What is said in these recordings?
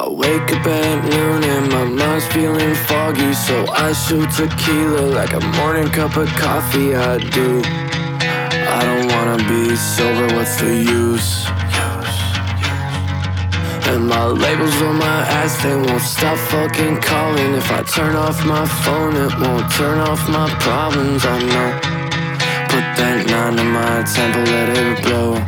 I wake up at noon and my mind's feeling foggy, so I shoot tequila like a morning cup of coffee. I do. I don't wanna be sober, what's the use? And my labels on my ass, they won't stop fucking calling. If I turn off my phone, it won't turn off my problems. I know. Put that 9 in my temple, let it blow.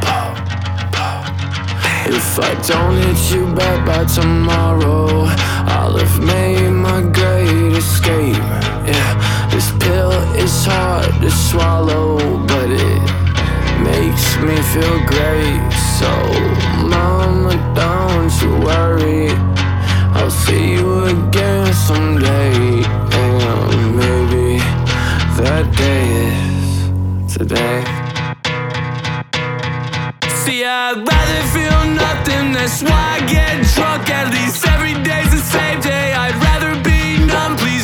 If I don't hit you back by tomorrow, I'll have made my great escape. Yeah, this pill is hard to swallow, but it makes me feel great. So mama, don't you worry, I'll see you again someday. And maybe that day is today. See, I'd rather feel nothing, that's why I get drunk. At least every day's the same day. I'd rather be numb, please